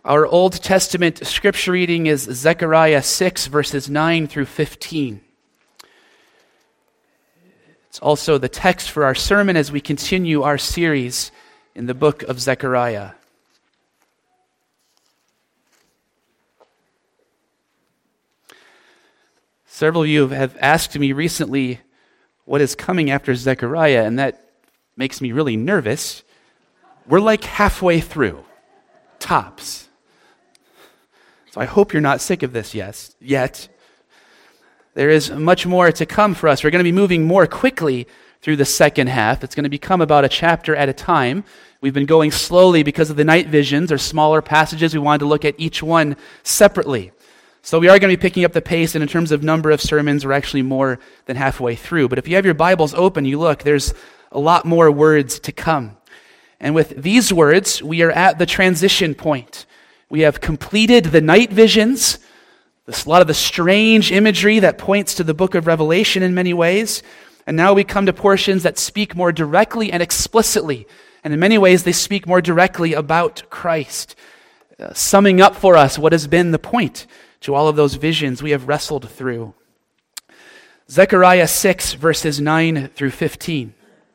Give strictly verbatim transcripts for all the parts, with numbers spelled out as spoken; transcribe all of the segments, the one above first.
Our Old Testament scripture reading is Zechariah six, verses nine through fifteen. It's also the text for our sermon as we continue our series in the book of Zechariah. Several of you have asked me recently what is coming after Zechariah, and that makes me really nervous. We're like halfway through, tops. So I hope you're not sick of this yes, yet. There is much more to come for us. We're going to be moving more quickly through the second half. It's going to become about a chapter at a time. We've been going slowly because of the night visions or smaller passages. We wanted to look at each one separately. So we are going to be picking up the pace, and in terms of number of sermons, we're actually more than halfway through. But if you have your Bibles open, you look, there's a lot more words to come. And with these words, we are at the transition point. We have completed the night visions, a lot of the strange imagery that points to the book of Revelation in many ways. And now we come to portions that speak more directly and explicitly. And in many ways, they speak more directly about Christ, uh, summing up for us what has been the point to all of those visions we have wrestled through. Zechariah six, verses nine through fifteen.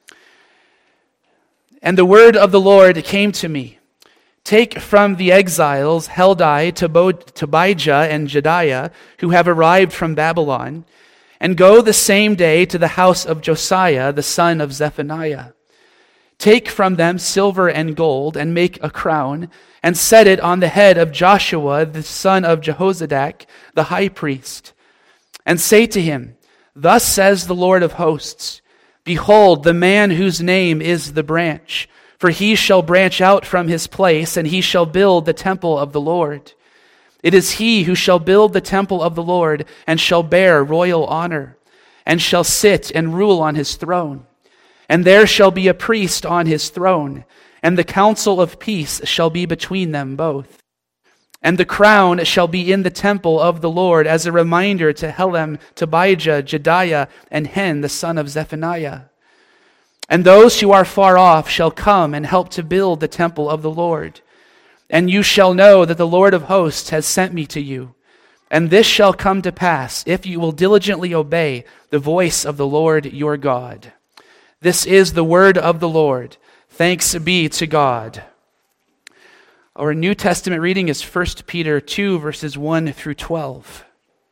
And the word of the Lord came to me. Take from the exiles Heldai, Tobijah, and Jedaiah, who have arrived from Babylon, and go the same day to the house of Josiah, the son of Zephaniah. Take from them silver and gold, and make a crown, and set it on the head of Joshua, the son of Jehozadak, the high priest. And say to him, Thus says the Lord of hosts, Behold, the man whose name is the branch, for he shall branch out from his place, and he shall build the temple of the Lord. It is he who shall build the temple of the Lord, and shall bear royal honor, and shall sit and rule on his throne. And there shall be a priest on his throne, and the council of peace shall be between them both. And the crown shall be in the temple of the Lord as a reminder to Helem, Tobijah, Jedaiah, and Hen, the son of Zephaniah. And those who are far off shall come and help to build the temple of the Lord. And you shall know that the Lord of hosts has sent me to you. And this shall come to pass if you will diligently obey the voice of the Lord your God. This is the word of the Lord. Thanks be to God. Our New Testament reading is First Peter two, verses one through twelve.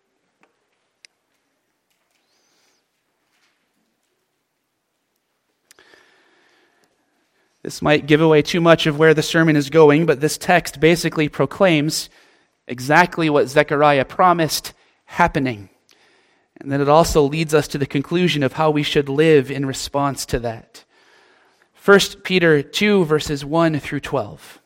This might give away too much of where the sermon is going, but this text basically proclaims exactly what Zechariah promised happening. And then it also leads us to the conclusion of how we should live in response to that. First Peter two, verses one through twelve.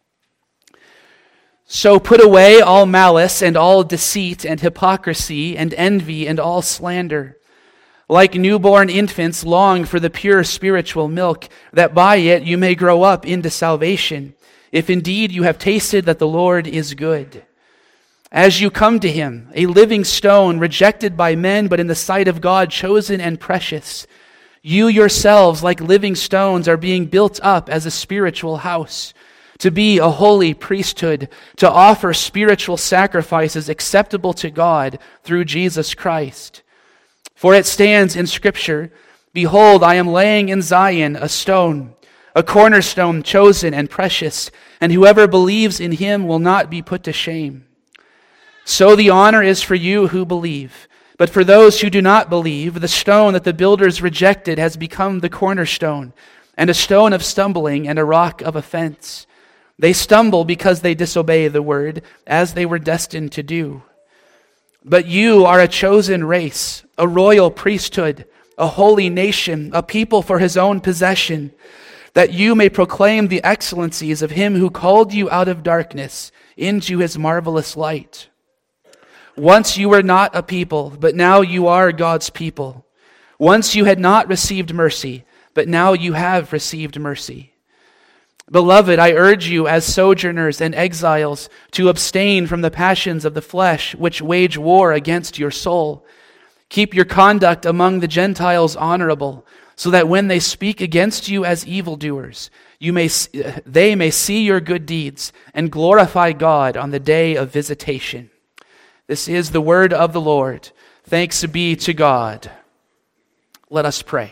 So put away all malice and all deceit and hypocrisy and envy and all slander. Like newborn infants, long for the pure spiritual milk, that by it you may grow up into salvation, if indeed you have tasted that the Lord is good. As you come to him, a living stone, rejected by men, but in the sight of God, chosen and precious, you yourselves, like living stones, are being built up as a spiritual house, to be a holy priesthood, to offer spiritual sacrifices acceptable to God through Jesus Christ. For it stands in Scripture, Behold, I am laying in Zion a stone, a cornerstone chosen and precious, and whoever believes in him will not be put to shame. So the honor is for you who believe. But for those who do not believe, the stone that the builders rejected has become the cornerstone, and a stone of stumbling and a rock of offense. They stumble because they disobey the word, as they were destined to do. But you are a chosen race, a royal priesthood, a holy nation, a people for his own possession, that you may proclaim the excellencies of him who called you out of darkness into his marvelous light. Once you were not a people, but now you are God's people. Once you had not received mercy, but now you have received mercy. Beloved, I urge you as sojourners and exiles to abstain from the passions of the flesh which wage war against your soul. Keep your conduct among the Gentiles honorable, so that when they speak against you as evildoers, you may they may see your good deeds and glorify God on the day of visitation. This is the word of the Lord. Thanks be to God. Let us pray.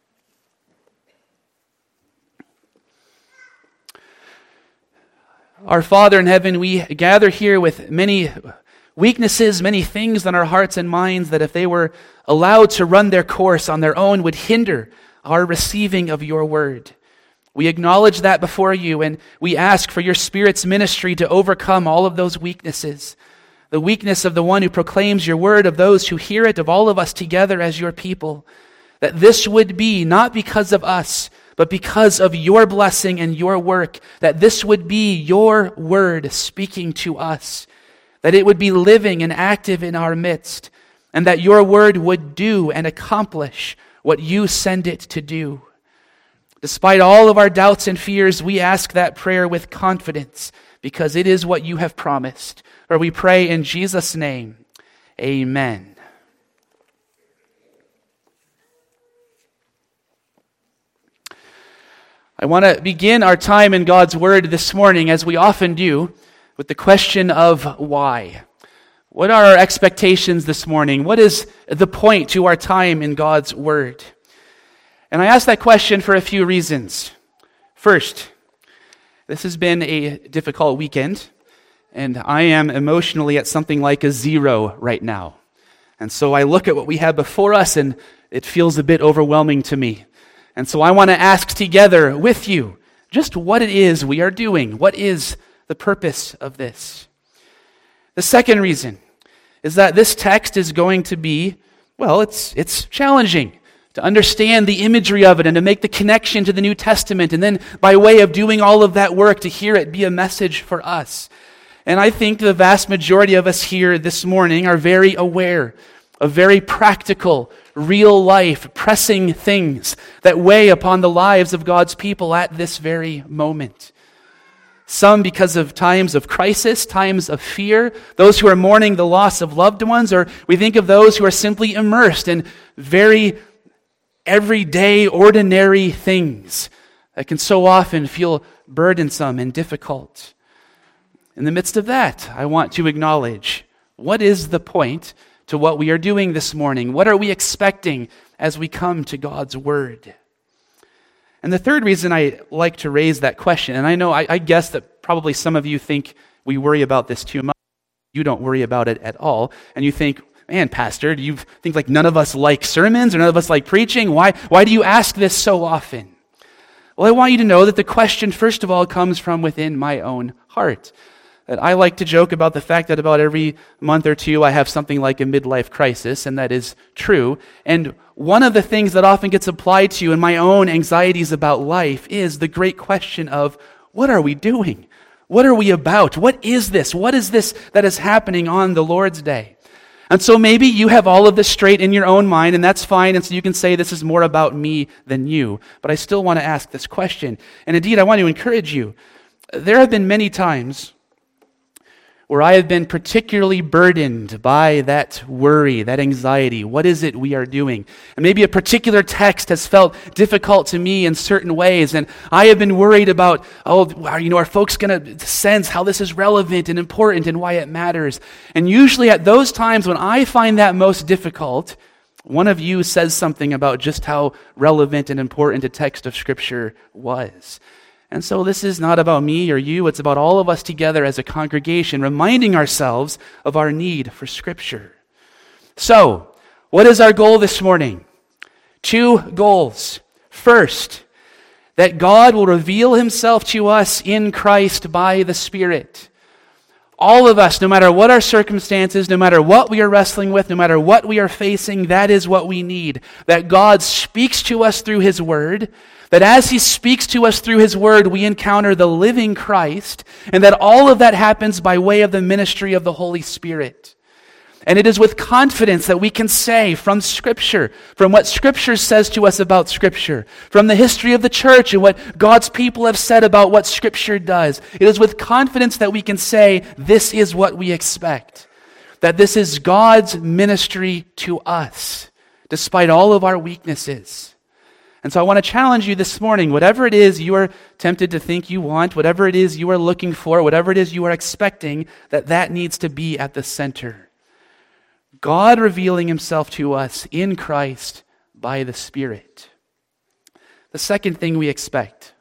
Our Father in heaven, we gather here with many weaknesses, many things in our hearts and minds that if they were allowed to run their course on their own would hinder our receiving of your word. We acknowledge that before you, and we ask for your Spirit's ministry to overcome all of those weaknesses. The weakness of the one who proclaims your word, of those who hear it, of all of us together as your people. That this would be not because of us, but because of your blessing and your work. That this would be your word speaking to us. That it would be living and active in our midst. And that your word would do and accomplish what you send it to do. Despite all of our doubts and fears, we ask that prayer with confidence because it is what you have promised. For we pray in Jesus' name, amen. I want to begin our time in God's Word this morning, as we often do, with the question of why. What are our expectations this morning? What is the point to our time in God's Word? And I ask that question for a few reasons. First, this has been a difficult weekend, and I am emotionally at something like a zero right now. And so I look at what we have before us, and it feels a bit overwhelming to me. And so I want to ask together with you just what it is we are doing. What is the purpose of this? The second reason is that this text is going to be, well, it's it's challenging to understand the imagery of it and to make the connection to the New Testament, and then by way of doing all of that work to hear it be a message for us. And I think the vast majority of us here this morning are very aware of very practical, real life, pressing things that weigh upon the lives of God's people at this very moment. Some because of times of crisis, times of fear, those who are mourning the loss of loved ones, or we think of those who are simply immersed in very everyday, ordinary things that can so often feel burdensome and difficult. In the midst of that, I want to acknowledge, what is the point to what we are doing this morning? What are we expecting as we come to God's Word? And the third reason I like to raise that question, and I know, I, I guess that probably some of you think we worry about this too much. You don't worry about it at all. And you think, man, Pastor, do you think like none of us like sermons or none of us like preaching? Why, why do you ask this so often? Well, I want you to know that the question, first of all, comes from within my own heart. That I like to joke about the fact that about every month or two I have something like a midlife crisis, and that is true. And one of the things that often gets applied to in my own anxieties about life is the great question of, what are we doing? What are we about? What is this? What is this that is happening on the Lord's Day? And so maybe you have all of this straight in your own mind, and that's fine, and so you can say this is more about me than you. But I still want to ask this question. And indeed, I want to encourage you. There have been many times where I have been particularly burdened by that worry, that anxiety. What is it we are doing? And maybe a particular text has felt difficult to me in certain ways, and I have been worried about, oh, are, you know, are folks going to sense how this is relevant and important and why it matters? And usually at those times when I find that most difficult, one of you says something about just how relevant and important a text of Scripture was. And so this is not about me or you, it's about all of us together as a congregation, reminding ourselves of our need for Scripture. So, what is our goal this morning? Two goals. First, that God will reveal Himself to us in Christ by the Spirit. All of us, no matter what our circumstances, no matter what we are wrestling with, no matter what we are facing, that is what we need. That God speaks to us through His Word, that as He speaks to us through His Word, we encounter the living Christ, and that all of that happens by way of the ministry of the Holy Spirit. And it is with confidence that we can say from Scripture, from what Scripture says to us about Scripture, from the history of the church and what God's people have said about what Scripture does, it is with confidence that we can say, this is what we expect. That this is God's ministry to us, despite all of our weaknesses. And so I want to challenge you this morning, whatever it is you are tempted to think you want, whatever it is you are looking for, whatever it is you are expecting, that that needs to be at the center. God revealing himself to us in Christ by the Spirit. The second thing we expect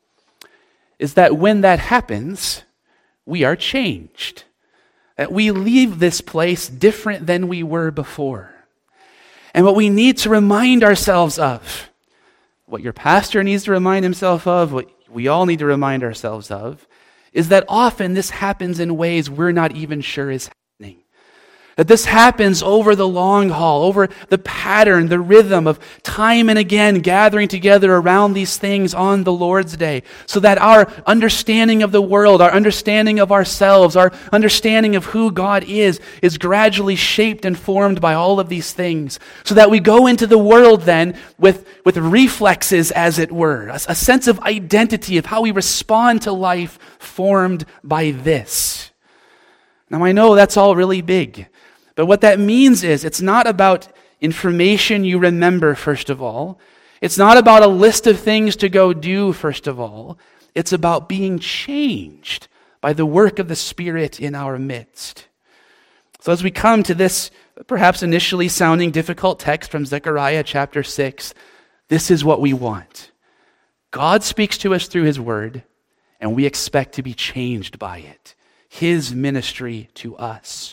is that when that happens, we are changed. That we leave this place different than we were before. And what we need to remind ourselves of, what your pastor needs to remind himself of, what we all need to remind ourselves of, is that often this happens in ways we're not even sure is happening. That this happens over the long haul, over the pattern, the rhythm of time and again gathering together around these things on the Lord's Day, so that our understanding of the world, our understanding of ourselves, our understanding of who God is, is gradually shaped and formed by all of these things, so that we go into the world then with, with reflexes, as it were, a, a sense of identity of how we respond to life formed by this. Now I know that's all really big. But what that means is it's not about information you remember, first of all. It's not about a list of things to go do, first of all. It's about being changed by the work of the Spirit in our midst. So as we come to this perhaps initially sounding difficult text from Zechariah chapter six, this is what we want. God speaks to us through his word, and we expect to be changed by it. His ministry to us.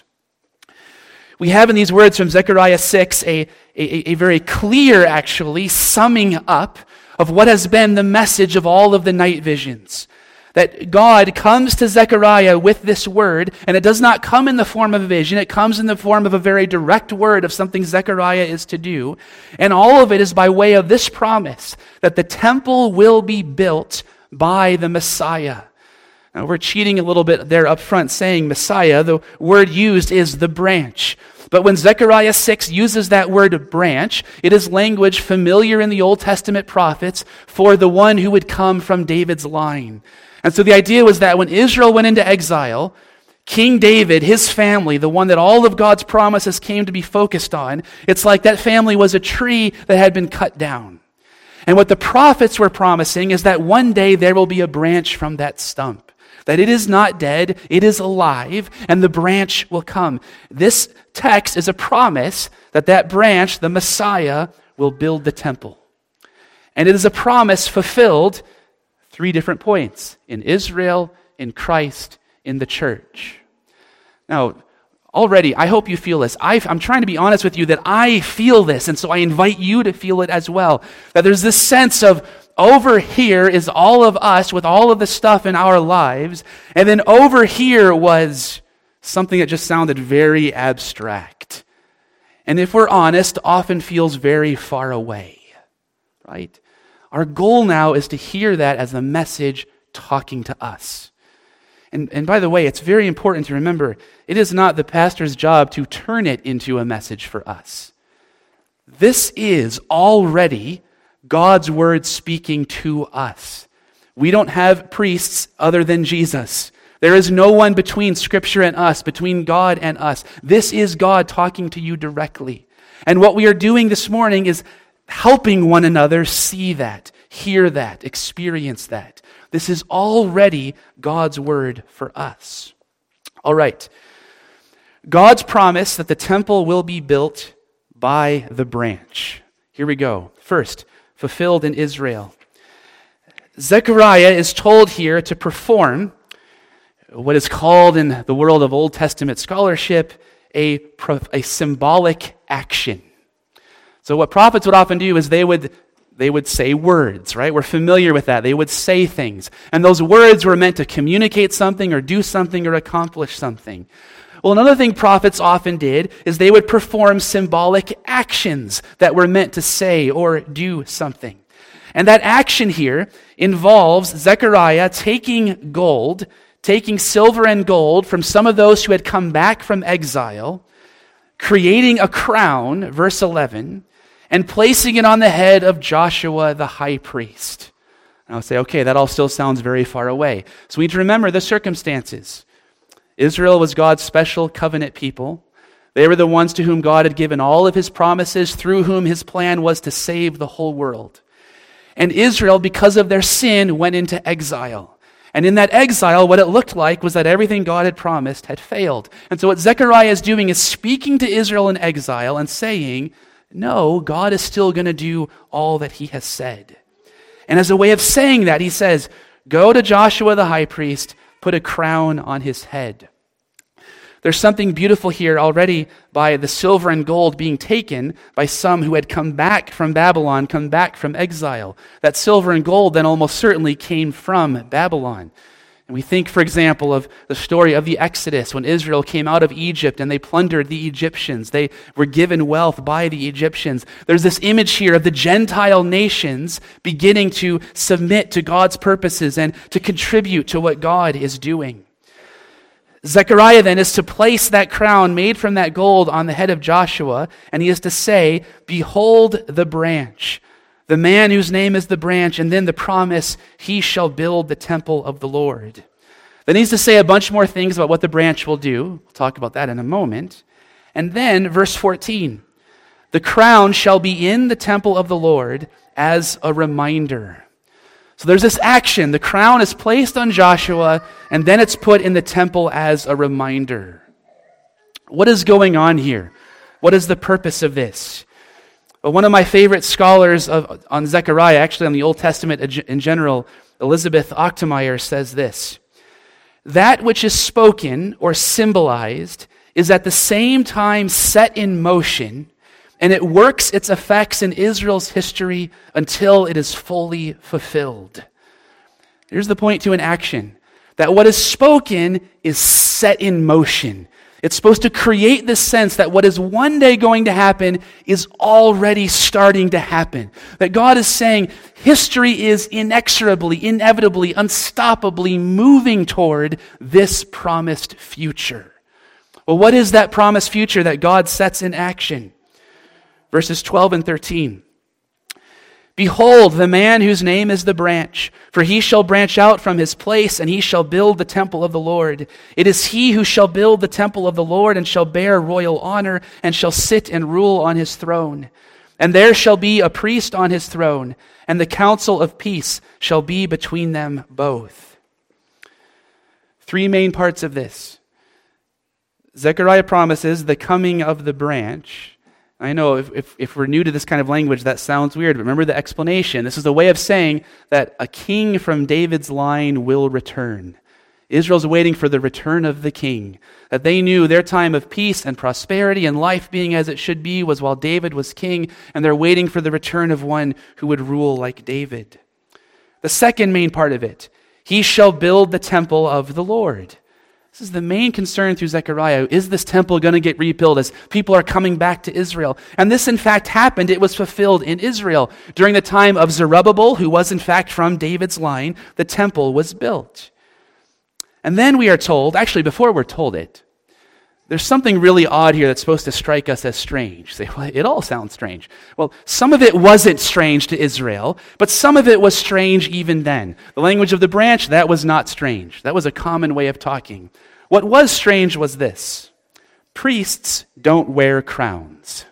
We have in these words from Zechariah six a, a, a very clear, actually, summing up of what has been the message of all of the night visions. That God comes to Zechariah with this word, and it does not come in the form of a vision, it comes in the form of a very direct word of something Zechariah is to do. And all of it is by way of this promise that the temple will be built by the Messiah. Now, we're cheating a little bit there up front saying Messiah. The word used is the branch. But when Zechariah six uses that word branch, it is language familiar in the Old Testament prophets for the one who would come from David's line. And so the idea was that when Israel went into exile, King David, his family, the one that all of God's promises came to be focused on, it's like that family was a tree that had been cut down. And what the prophets were promising is that one day there will be a branch from that stump. That it is not dead, it is alive, and the branch will come. This text is a promise that that branch, the Messiah, will build the temple. And it is a promise fulfilled three different points: in Israel, in Christ, in the church. Now, already, I hope you feel this. I, I'm trying to be honest with you that I feel this, and so I invite you to feel it as well. That there's this sense of, over here is all of us with all of the stuff in our lives, and then over here was something that just sounded very abstract. And if we're honest, often feels very far away, right? Our goal now is to hear that as a message talking to us. And, and by the way, it's very important to remember, it is not the pastor's job to turn it into a message for us. This is already God's word speaking to us. We don't have priests other than Jesus. There is no one between Scripture and us, between God and us. This is God talking to you directly. And what we are doing this morning is helping one another see that, hear that, experience that. This is already God's word for us. All right. God's promise that the temple will be built by the branch. Here we go. First, fulfilled in Israel. Zechariah is told here to perform what is called in the world of Old Testament scholarship a, a symbolic action. So what prophets would often do is they would they would say words, right? We're familiar with that. They would say things. And those words were meant to communicate something or do something or accomplish something. Well, another thing prophets often did is they would perform symbolic actions that were meant to say or do something. And that action here involves Zechariah taking gold, taking silver and gold from some of those who had come back from exile, creating a crown, verse eleven, and placing it on the head of Joshua the high priest. And I'll say, okay, that all still sounds very far away. So we need to remember the circumstances. Israel was God's special covenant people. They were the ones to whom God had given all of his promises, through whom his plan was to save the whole world. And Israel, because of their sin, went into exile. And in that exile, what it looked like was that everything God had promised had failed. And so what Zechariah is doing is speaking to Israel in exile and saying, no, God is still going to do all that he has said. And as a way of saying that, he says, go to Joshua the high priest, put a crown on his head. There's something beautiful here already by the silver and gold being taken by some who had come back from Babylon, come back from exile. That silver and gold then almost certainly came from Babylon. And we think, for example, of the story of the Exodus when Israel came out of Egypt and they plundered the Egyptians. They were given wealth by the Egyptians. There's this image here of the Gentile nations beginning to submit to God's purposes and to contribute to what God is doing. Zechariah then is to place that crown made from that gold on the head of Joshua, and he is to say, behold the branch, the man whose name is the branch, and then the promise, he shall build the temple of the Lord. Then he's to say a bunch more things about what the branch will do. We'll talk about that in a moment. And then verse fourteen, the crown shall be in the temple of the Lord as a reminder. So there's this action. The crown is placed on Joshua, and then it's put in the temple as a reminder. What is going on here? What is the purpose of this? Well, one of my favorite scholars of, on Zechariah, actually on the Old Testament in general, Elizabeth Ochtemeier, says this: that which is spoken or symbolized is at the same time set in motion, and it works its effects in Israel's history until it is fully fulfilled. Here's the point to an action, that what is spoken is set in motion. It's supposed to create this sense that what is one day going to happen is already starting to happen. That God is saying history is inexorably, inevitably, unstoppably moving toward this promised future. Well, what is that promised future that God sets in action? Verses twelve and thirteen. Behold, the man whose name is the branch, for he shall branch out from his place, and he shall build the temple of the Lord. It is he who shall build the temple of the Lord, and shall bear royal honor, and shall sit and rule on his throne. And there shall be a priest on his throne, and the counsel of peace shall be between them both. Three main parts of this. Zechariah promises the coming of the branch. I know if, if, if we're new to this kind of language, that sounds weird, but remember the explanation. This is a way of saying that a king from David's line will return. Israel's waiting for the return of the king. That they knew their time of peace and prosperity and life being as it should be was while David was king, and they're waiting for the return of one who would rule like David. The second main part of it, he shall build the temple of the Lord. This is the main concern through Zechariah. Is this temple going to get rebuilt as people are coming back to Israel? And this, in fact, happened. It was fulfilled in Israel. During the time of Zerubbabel, who was, in fact, from David's line, the temple was built. And then we are told, actually, before we're told it, there's something really odd here that's supposed to strike us as strange. Say, well, it all sounds strange. Well, some of it wasn't strange to Israel, but some of it was strange even then. The language of the branch, that was not strange. That was a common way of talking. What was strange was this: priests don't wear crowns.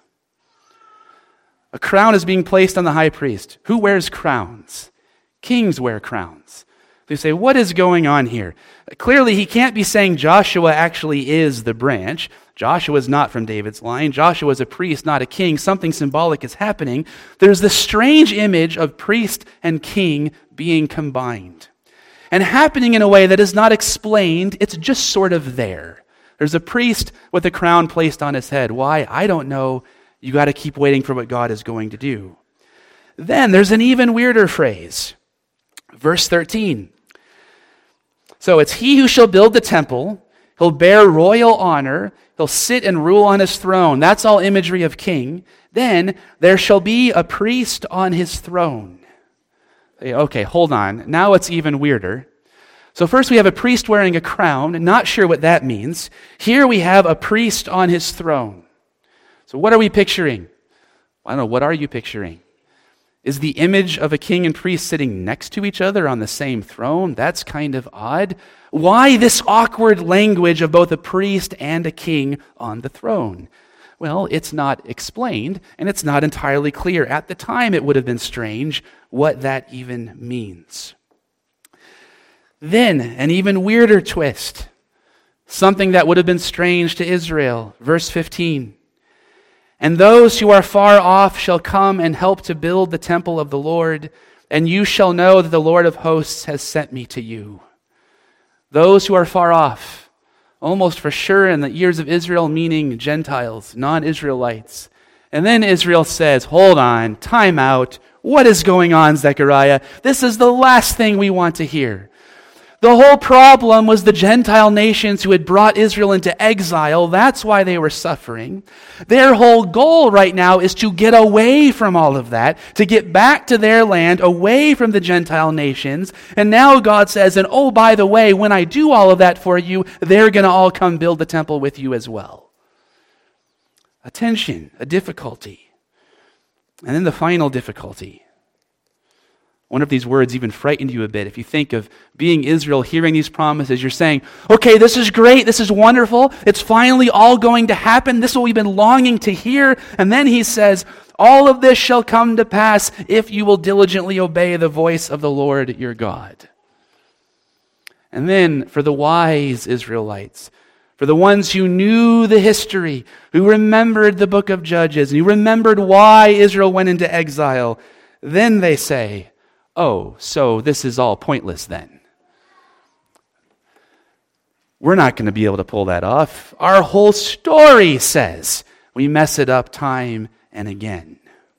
A crown is being placed on the high priest. Who wears crowns? Kings wear crowns. You say, what is going on here? Clearly, he can't be saying Joshua actually is the branch. Joshua is not from David's line. Joshua is a priest, not a king. Something symbolic is happening. There's this strange image of priest and king being combined and happening in a way that is not explained. It's just sort of there. There's a priest with a crown placed on his head. Why? I don't know. You got to keep waiting for what God is going to do. Then there's an even weirder phrase. Verse thirteen. So it's he who shall build the temple. He'll bear royal honor. He'll sit and rule on his throne. That's all imagery of king. Then there shall be a priest on his throne. Okay, hold on. Now it's even weirder. So first we have a priest wearing a crown. Not sure what that means. Here we have a priest on his throne. So what are we picturing? I don't know. What are you picturing? Is the image of a king and priest sitting next to each other on the same throne? That's kind of odd. Why this awkward language of both a priest and a king on the throne? Well, it's not explained, and it's not entirely clear. At the time, it would have been strange what that even means. Then, an even weirder twist, something that would have been strange to Israel. Verse fifteen. And those who are far off shall come and help to build the temple of the Lord, and you shall know that the Lord of hosts has sent me to you. Those who are far off, almost for sure in the ears of Israel, meaning Gentiles, non-Israelites. And then Israel says, hold on, time out. What is going on, Zechariah? This is the last thing we want to hear. The whole problem was the Gentile nations who had brought Israel into exile. That's why they were suffering. Their whole goal right now is to get away from all of that, to get back to their land, away from the Gentile nations. And now God says, and oh, by the way, when I do all of that for you, they're going to all come build the temple with you as well. A tension, a difficulty. And then the final difficulty. I wonder if these words even frightened you a bit. If you think of being Israel, hearing these promises, you're saying, okay, this is great, this is wonderful, it's finally all going to happen, this is what we've been longing to hear. And then he says, all of this shall come to pass if you will diligently obey the voice of the Lord your God. And then for the wise Israelites, for the ones who knew the history, who remembered the book of Judges, and who remembered why Israel went into exile, then they say, oh, so this is all pointless then. We're not going to be able to pull that off. Our whole story says we mess it up time and again.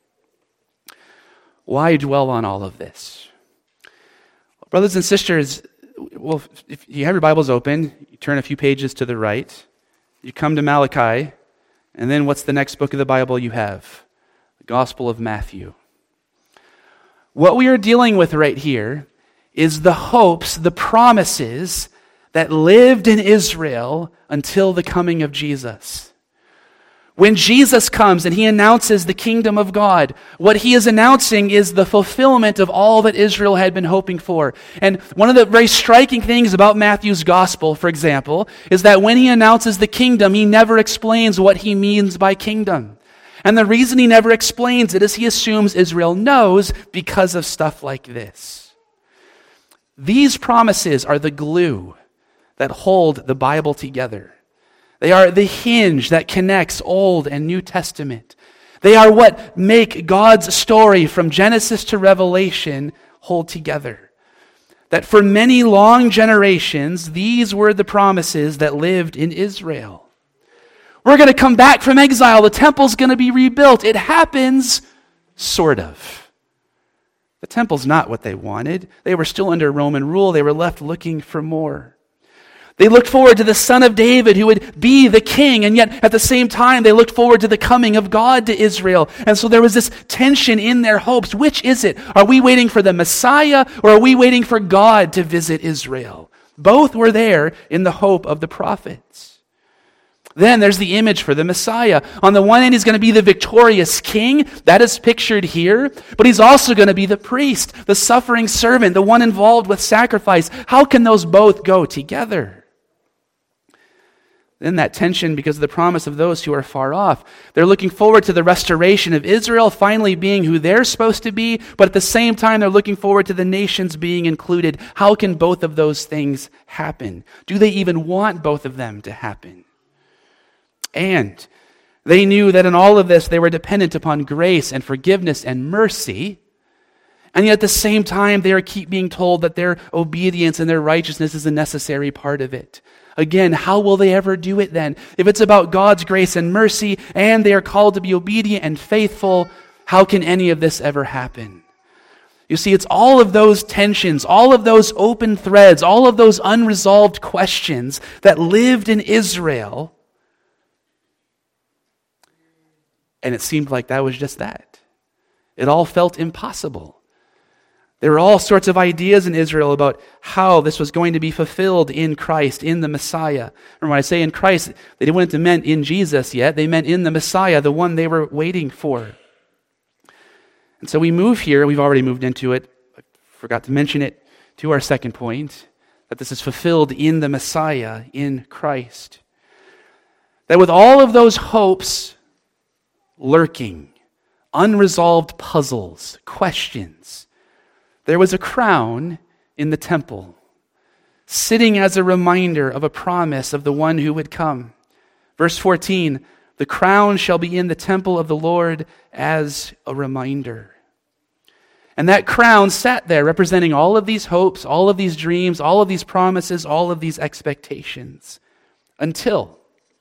Why dwell on all of this? Brothers and sisters, well, if you have your Bibles open, you turn a few pages to the right, you come to Malachi, and then what's the next book of the Bible you have? The Gospel of Matthew. What we are dealing with right here is the hopes, the promises that lived in Israel until the coming of Jesus. When Jesus comes and he announces the kingdom of God, what he is announcing is the fulfillment of all that Israel had been hoping for. And one of the very striking things about Matthew's gospel, for example, is that when he announces the kingdom, he never explains what he means by kingdom. And the reason he never explains it is he assumes Israel knows because of stuff like this. These promises are the glue that hold the Bible together. They are the hinge that connects Old and New Testament. They are what make God's story from Genesis to Revelation hold together. That for many long generations, these were the promises that lived in Israel. We're going to come back from exile. The temple's going to be rebuilt. It happens, sort of. The temple's not what they wanted. They were still under Roman rule. They were left looking for more. They looked forward to the son of David who would be the king, and yet at the same time they looked forward to the coming of God to Israel. And so there was this tension in their hopes. Which is it? Are we waiting for the Messiah, or are we waiting for God to visit Israel? Both were there in the hope of the prophets. Then there's the image for the Messiah. On the one hand, he's going to be the victorious king. That is pictured here. But he's also going to be the priest, the suffering servant, the one involved with sacrifice. How can those both go together? Then that tension because of the promise of those who are far off. They're looking forward to the restoration of Israel finally being who they're supposed to be, but at the same time they're looking forward to the nations being included. How can both of those things happen? Do they even want both of them to happen? And they knew that in all of this, they were dependent upon grace and forgiveness and mercy. And yet at the same time, they are keep being told that their obedience and their righteousness is a necessary part of it. Again, how will they ever do it then? If it's about God's grace and mercy, and they are called to be obedient and faithful, how can any of this ever happen? You see, it's all of those tensions, all of those open threads, all of those unresolved questions that lived in Israel. And it seemed like that was just that. It all felt impossible. There were all sorts of ideas in Israel about how this was going to be fulfilled in Christ, in the Messiah. And when I say in Christ, they didn't want it meant in Jesus yet. They meant in the Messiah, the one they were waiting for. And so we move here. We've already moved into it. I forgot to mention it to our second point, that this is fulfilled in the Messiah, in Christ. That with all of those hopes lurking, unresolved puzzles, questions. There was a crown in the temple, sitting as a reminder of a promise of the one who would come. Verse fourteen, the crown shall be in the temple of the Lord as a reminder. And that crown sat there representing all of these hopes, all of these dreams, all of these promises, all of these expectations, until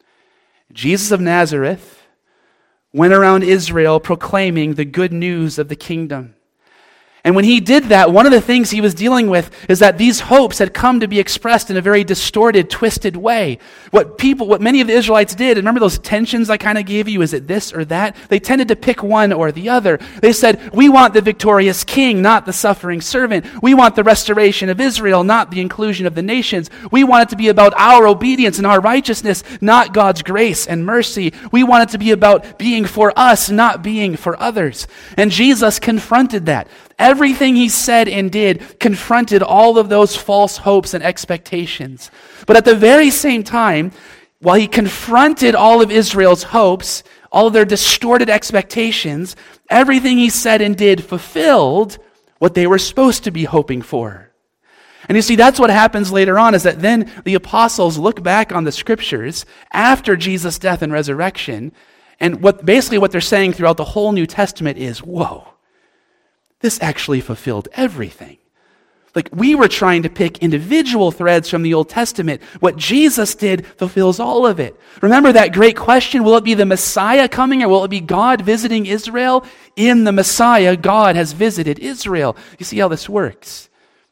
Jesus of Nazareth went around Israel proclaiming the good news of the kingdom. And when he did that, one of the things he was dealing with is that these hopes had come to be expressed in a very distorted, twisted way. What people, what many of the Israelites did, and remember those tensions I kind of gave you, is it this or that? They tended to pick one or the other. They said, we want the victorious king, not the suffering servant. We want the restoration of Israel, not the inclusion of the nations. We want it to be about our obedience and our righteousness, not God's grace and mercy. We want it to be about being for us, not being for others. And Jesus confronted that. Everything he said and did confronted all of those false hopes and expectations. But at the very same time, while he confronted all of Israel's hopes, all of their distorted expectations, everything he said and did fulfilled what they were supposed to be hoping for. And you see, that's what happens later on, is that then the apostles look back on the scriptures after Jesus' death and resurrection, and what basically what they're saying throughout the whole New Testament is, whoa, this actually fulfilled everything. Like, we were trying to pick individual threads from the Old Testament. What Jesus did fulfills all of it. Remember that great question, will it be the Messiah coming or will it be God visiting Israel? In the Messiah, God has visited Israel. You see how this works.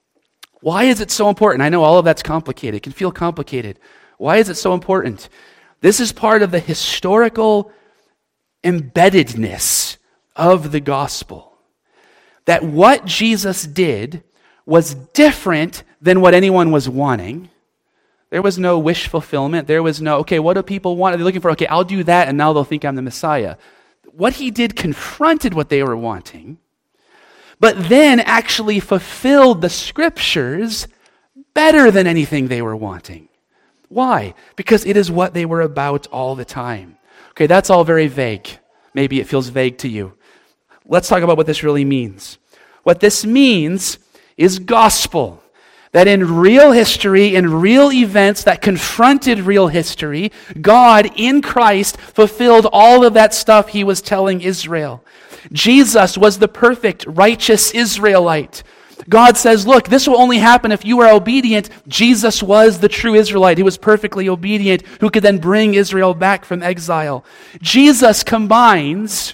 Why is it so important? I know all of that's complicated. It can feel complicated. Why is it so important? This is part of the historical embeddedness of the gospel. That what Jesus did was different than what anyone was wanting. There was no wish fulfillment. There was no, okay, what do people want? They're looking for, okay, I'll do that, and now they'll think I'm the Messiah. What he did confronted what they were wanting, but then actually fulfilled the scriptures better than anything they were wanting. Why? Because it is what they were about all the time. Okay, that's all very vague. Maybe it feels vague to you. Let's talk about what this really means. What this means is gospel. That in real history, in real events that confronted real history, God in Christ fulfilled all of that stuff he was telling Israel. Jesus was the perfect, righteous Israelite. God says, look, this will only happen if you are obedient. Jesus was the true Israelite. He was perfectly obedient, who could then bring Israel back from exile. Jesus combines,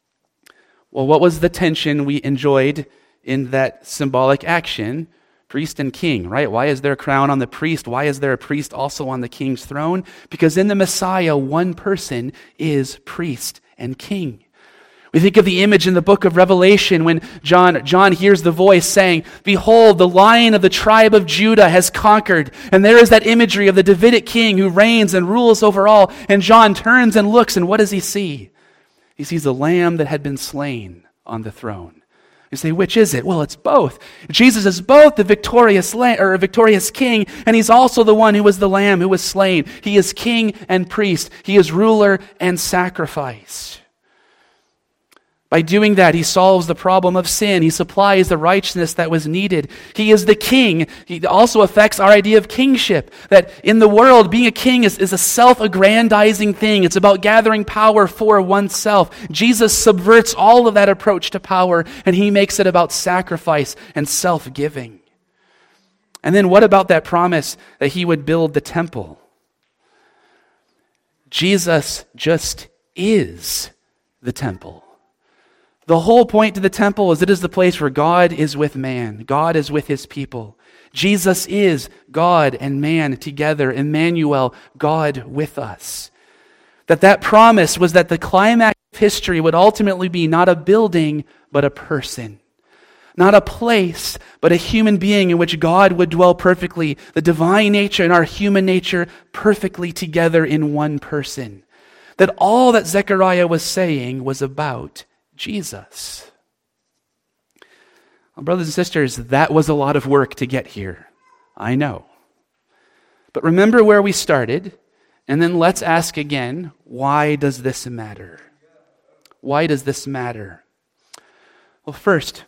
well, what was the tension we enjoyed in that symbolic action? Priest and king, right? Why is there a crown on the priest? Why is there a priest also on the king's throne? Because in the Messiah, one person is priest and king. We think of the image in the book of Revelation when John, John hears the voice saying, behold, the Lion of the tribe of Judah has conquered. And there is that imagery of the Davidic king who reigns and rules over all. And John turns and looks, and what does he see? He sees a lamb that had been slain on the throne. You say, which is it? Well, it's both. Jesus is both the victorious lamb, or victorious king, and he's also the one who was the lamb who was slain. He is king and priest. He is ruler and sacrifice. By doing that, he solves the problem of sin. He supplies the righteousness that was needed. He is the king. He also affects our idea of kingship. That in the world, being a king is, is a self-aggrandizing thing. It's about gathering power for oneself. Jesus subverts all of that approach to power, and he makes it about sacrifice and self-giving. And then what about that promise that he would build the temple? Jesus just is the temple. The whole point to the temple is it is the place where God is with man. God is with his people. Jesus is God and man together. Emmanuel, God with us. That that promise was that the climax of history would ultimately be not a building, but a person. Not a place, but a human being in which God would dwell perfectly. The divine nature and our human nature perfectly together in one person. That all that Zechariah was saying was about Jesus. Well, brothers and sisters, that was a lot of work to get here. I know. But remember where we started, and then let's ask again, why does this matter? why does this matter? Well, first,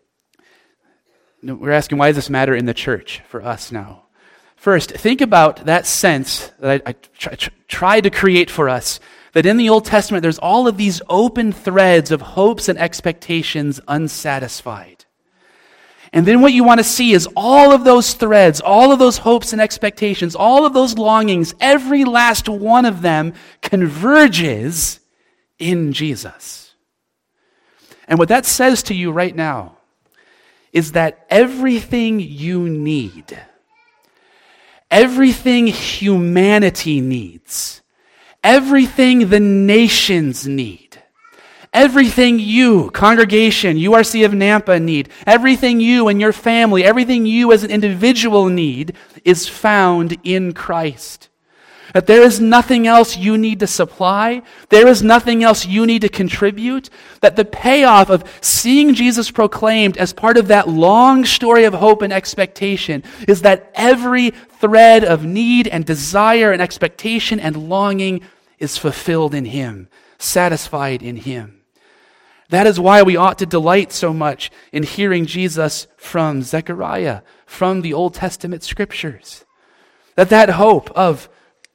we're asking, why does this matter in the church for us now? First, think about that sense that I, I try, tried to create for us, that in the Old Testament there's all of these open threads of hopes and expectations unsatisfied. And then what you want to see is all of those threads, all of those hopes and expectations, all of those longings, every last one of them converges in Jesus. And what that says to you right now is that everything you need, everything humanity needs, everything the nations need, everything you, congregation, U R C of Nampa need, everything you and your family, everything you as an individual need is found in Christ. That there is nothing else you need to supply, there is nothing else you need to contribute, that the payoff of seeing Jesus proclaimed as part of that long story of hope and expectation is that every thread of need and desire and expectation and longing is fulfilled in Him, satisfied in Him. That is why we ought to delight so much in hearing Jesus from Zechariah, from the Old Testament scriptures. That that hope of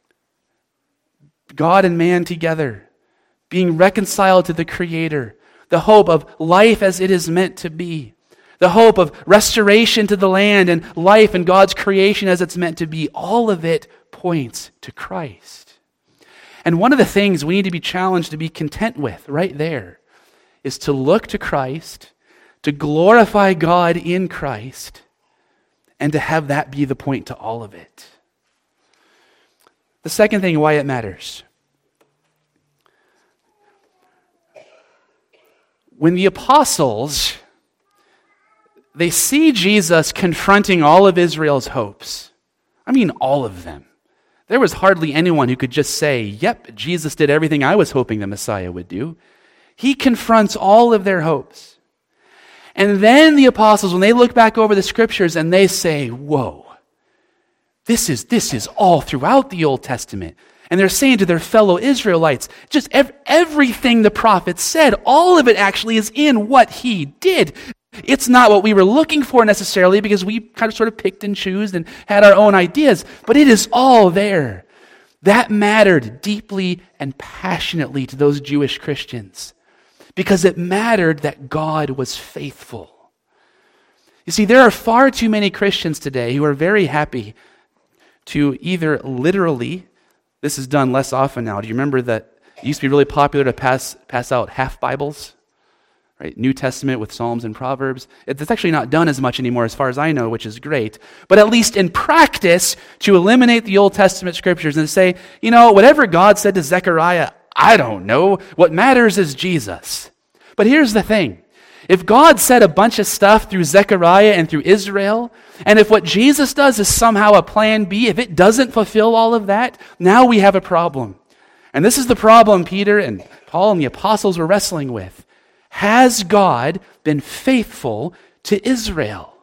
God and man together, being reconciled to the Creator, the hope of life as it is meant to be, the hope of restoration to the land and life and God's creation as it's meant to be, all of it points to Christ. And one of the things we need to be challenged to be content with right there is to look to Christ, to glorify God in Christ, and to have that be the point to all of it. The second thing why it matters. When the apostles, they see Jesus confronting all of Israel's hopes. I mean all of them. There was hardly anyone who could just say, yep, Jesus did everything I was hoping the Messiah would do. He confronts all of their hopes. And then the apostles, when they look back over the scriptures and they say, whoa, This is, this is all throughout the Old Testament. And they're saying to their fellow Israelites, just ev- everything the prophets said, all of it actually is in what He did. It's not what we were looking for necessarily because we kind of sort of picked and chose and had our own ideas, but it is all there. That mattered deeply and passionately to those Jewish Christians because it mattered that God was faithful. You see, there are far too many Christians today who are very happy to either literally, this is done less often now. Do you remember that it used to be really popular to pass pass out half Bibles? Right? New Testament with Psalms and Proverbs. It's actually not done as much anymore as far as I know, which is great. But at least in practice, to eliminate the Old Testament scriptures and say, you know, whatever God said to Zechariah, I don't know. What matters is Jesus. But here's the thing. If God said a bunch of stuff through Zechariah and through Israel, and if what Jesus does is somehow a plan B, if it doesn't fulfill all of that, now we have a problem. And this is the problem Peter and Paul and the apostles were wrestling with. Has God been faithful to Israel?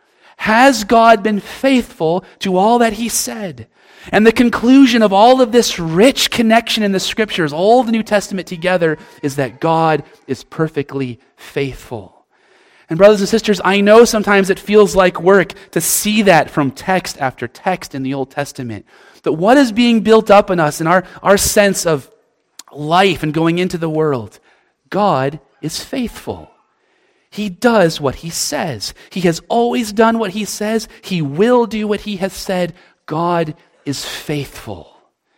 Has God been faithful to all that He said? And the conclusion of all of this rich connection in the scriptures, all the New Testament together, is that God is perfectly faithful. And brothers and sisters, I know sometimes it feels like work to see that from text after text in the Old Testament. But what is being built up in us in our, our sense of life and going into the world? God is faithful. He does what He says. He has always done what He says. He will do what He has said. God is faithful.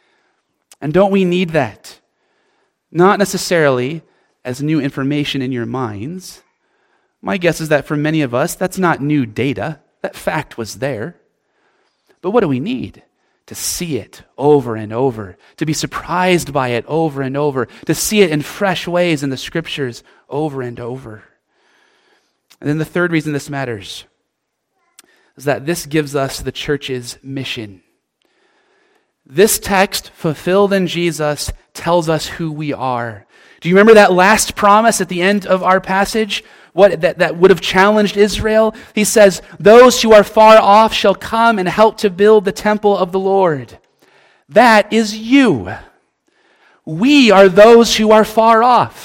And don't we need that? Not necessarily as new information in your minds. My guess is that for many of us, that's not new data. That fact was there. But what do we need? To see it over and over, to be surprised by it over and over, to see it in fresh ways in the scriptures over and over. And then the third reason this matters is that this gives us the church's mission. This text, fulfilled in Jesus, tells us who we are. Do you remember that last promise at the end of our passage? What that, that would have challenged Israel? He says, those who are far off shall come and help to build the temple of the Lord. That is you. We are those who are far off.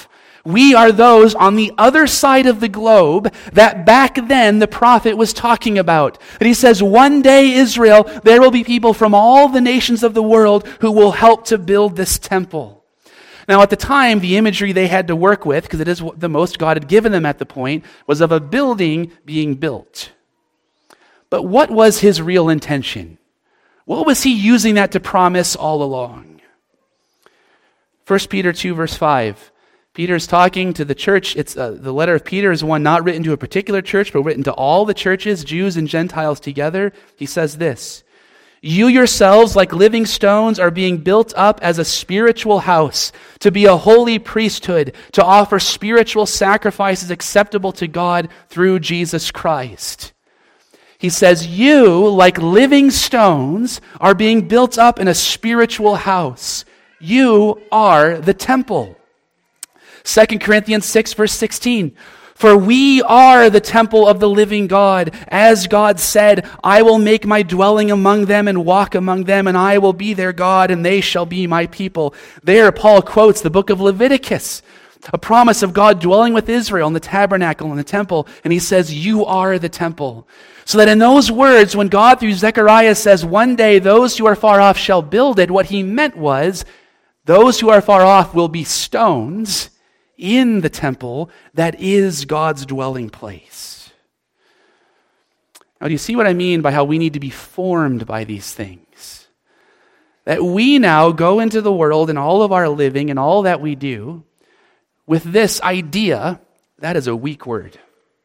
We are those on the other side of the globe that back then the prophet was talking about. That he says, one day, Israel, there will be people from all the nations of the world who will help to build this temple. Now, at the time, the imagery they had to work with, because it is the most God had given them at the point, was of a building being built. But what was his real intention? What was he using that to promise all along? First Peter two, verse five. Peter is talking to the church. It's uh, the letter of Peter is one not written to a particular church, but written to all the churches, Jews and Gentiles together. He says this, "You yourselves, like living stones, are being built up as a spiritual house, to be a holy priesthood, to offer spiritual sacrifices acceptable to God through Jesus Christ." He says, you, like living stones, are being built up in a spiritual house. You are the temple. Second Corinthians six, verse sixteen. "For we are the temple of the living God. As God said, I will make my dwelling among them and walk among them, and I will be their God, and they shall be my people." There, Paul quotes the book of Leviticus, a promise of God dwelling with Israel in the tabernacle and the temple, and he says, you are the temple. So that in those words, when God through Zechariah says, one day those who are far off shall build it, what he meant was, those who are far off will be stones in the temple that is God's dwelling place. Now, do you see what I mean by how we need to be formed by these things? That we now go into the world in all of our living and all that we do with this idea, that is a weak word,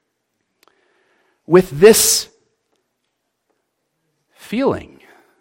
with this feeling,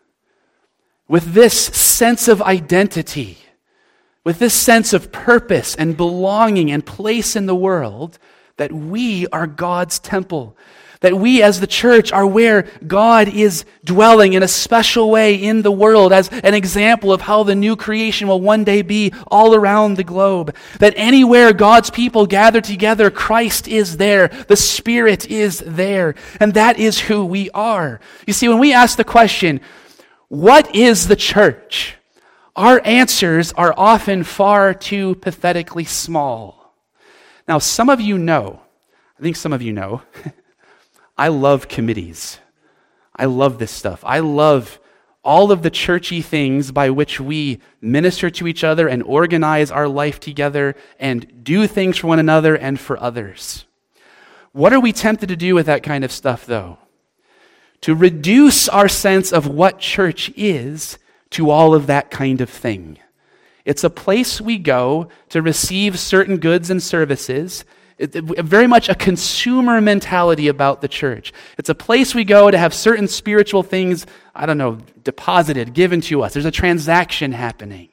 with this sense of identity, with this sense of purpose and belonging and place in the world, that we are God's temple. That we as the church are where God is dwelling in a special way in the world as an example of how the new creation will one day be all around the globe. That anywhere God's people gather together, Christ is there. The Spirit is there. And that is who we are. You see, when we ask the question, what is the church? Our answers are often far too pathetically small. Now, some of you know, I think some of you know, I love committees. I love this stuff. I love all of the churchy things by which we minister to each other and organize our life together and do things for one another and for others. What are we tempted to do with that kind of stuff, though? To reduce our sense of what church is to all of that kind of thing. It's a place we go to receive certain goods and services. It, it, very much a consumer mentality about the church. It's a place we go to have certain spiritual things, I don't know, deposited, given to us. There's a transaction happening.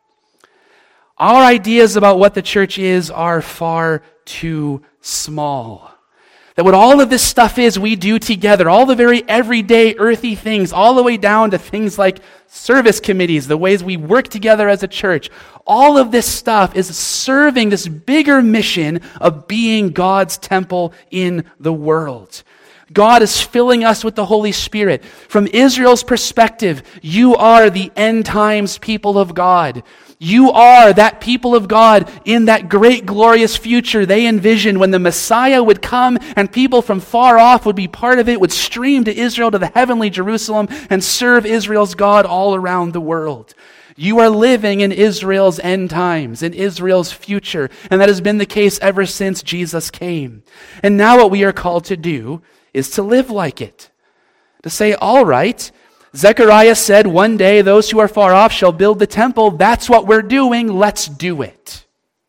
Our ideas about what the church is are far too small. That what all of this stuff is we do together, all the very everyday earthy things, all the way down to things like service committees, the ways we work together as a church, all of this stuff is serving this bigger mission of being God's temple in the world. God is filling us with the Holy Spirit. From Israel's perspective, you are the end times people of God. You are that people of God in that great glorious future they envisioned when the Messiah would come and people from far off would be part of it, would stream to Israel, to the heavenly Jerusalem, and serve Israel's God all around the world. You are living in Israel's end times, in Israel's future, and that has been the case ever since Jesus came. And now what we are called to do is to live like it. To say, all right, Zechariah said, one day those who are far off shall build the temple. That's what we're doing. Let's do it.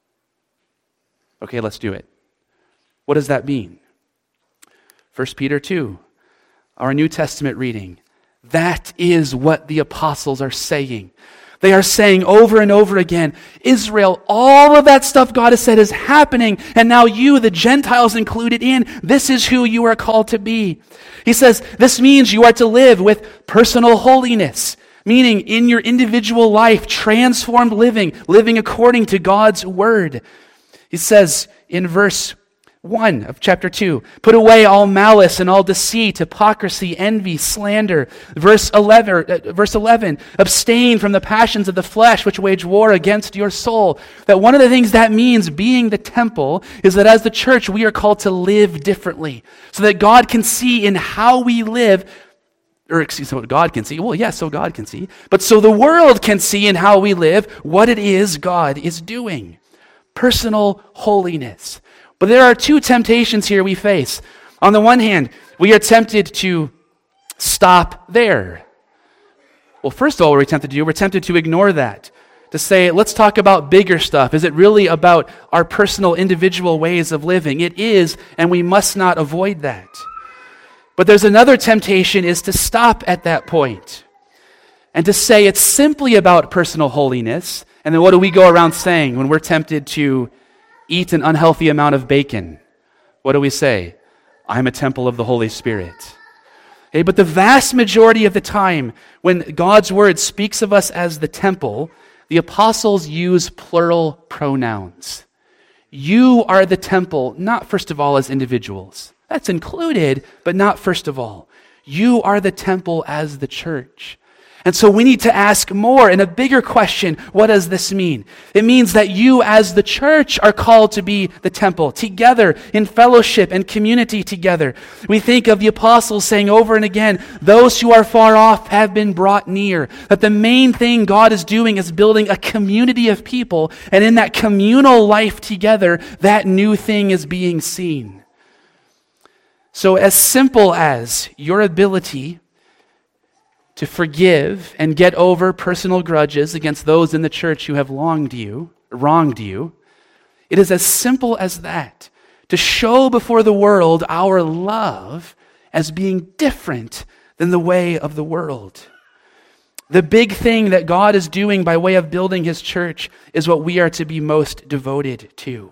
Okay, let's do it. What does that mean? First Peter two, our New Testament reading. That is what the apostles are saying. They are saying over and over again, Israel, all of that stuff God has said is happening, and now you, the Gentiles included in, this is who you are called to be. He says, this means you are to live with personal holiness, meaning in your individual life, transformed living, living according to God's word. He says in verse one of chapter two. Put away all malice and all deceit, hypocrisy, envy, slander. Verse eleven, uh, verse eleven, abstain from the passions of the flesh which wage war against your soul. That one of the things that means being the temple is that as the church we are called to live differently so that God can see in how we live, or excuse me, what God can see. Well, yes, so God can see. But so the world can see in how we live what it is God is doing. Personal holiness. But there are two temptations here we face. On the one hand, we are tempted to stop there. Well, first of all, what we're tempted to do, we're tempted to ignore that. To say, let's talk about bigger stuff. Is it really about our personal, individual ways of living? It is, and we must not avoid that. But there's another temptation is to stop at that point and to say it's simply about personal holiness. And then what do we go around saying when we're tempted to eat an unhealthy amount of bacon? What do we say? I'm a temple of the Holy Spirit. Okay, but the vast majority of the time when God's word speaks of us as the temple, the apostles use plural pronouns. You are the temple, not first of all as individuals. That's included, but not first of all. You are the temple as the church. And so we need to ask more and a bigger question. What does this mean? It means that you as the church are called to be the temple, together in fellowship and community together. We think of the apostles saying over and again, those who are far off have been brought near. That the main thing God is doing is building a community of people, and in that communal life together, that new thing is being seen. So as simple as your ability to forgive and get over personal grudges against those in the church who have wronged you, wronged you, it is as simple as that, to show before the world our love as being different than the way of the world. The big thing that God is doing by way of building his church is what we are to be most devoted to.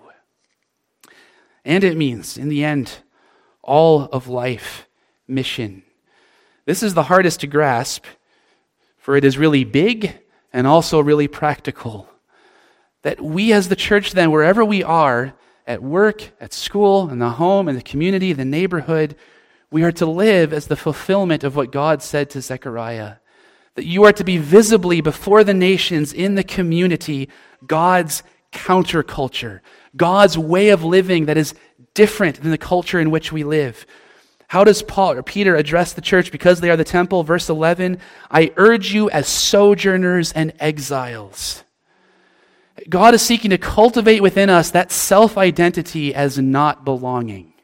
And it means, in the end, all of life mission. This is the hardest to grasp, for it is really big and also really practical. That we as the church then, wherever we are, at work, at school, in the home, in the community, the neighborhood, we are to live as the fulfillment of what God said to Zechariah. That you are to be visibly before the nations in the community, God's counterculture, God's way of living that is different than the culture in which we live. How does Paul or Peter address the church because they are the temple? Verse eleven, I urge you as sojourners and exiles. God is seeking to cultivate within us that self-identity as not belonging.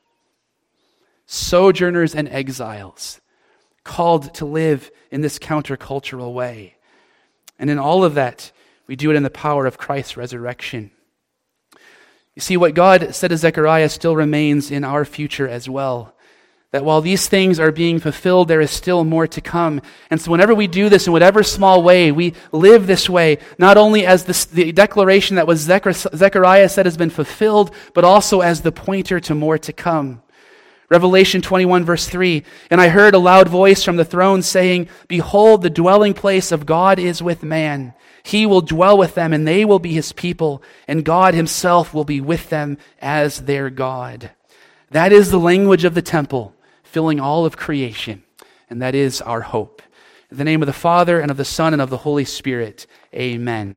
Sojourners and exiles, called to live in this countercultural way. And in all of that, we do it in the power of Christ's resurrection. You see, what God said to Zechariah still remains in our future as well. That while these things are being fulfilled, there is still more to come. And so whenever we do this in whatever small way, we live this way, not only as this, the declaration that was Zechariah said has been fulfilled, but also as the pointer to more to come. Revelation twenty-one verse three, and I heard a loud voice from the throne saying, behold, the dwelling place of God is with man. He will dwell with them, and they will be his people, and God himself will be with them as their God. That is the language of the temple, filling all of creation, and that is our hope. In the name of the Father, and of the Son, and of the Holy Spirit, amen.